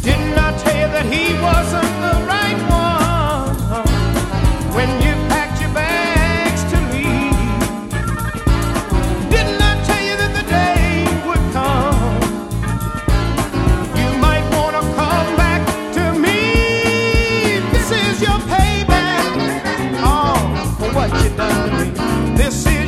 Didn't I tell you that he wasn't the right one when you packed your bags to leave? Didn't I tell you that the day would come you might want to come back to me? This is your payback, oh, for what you done to me. This is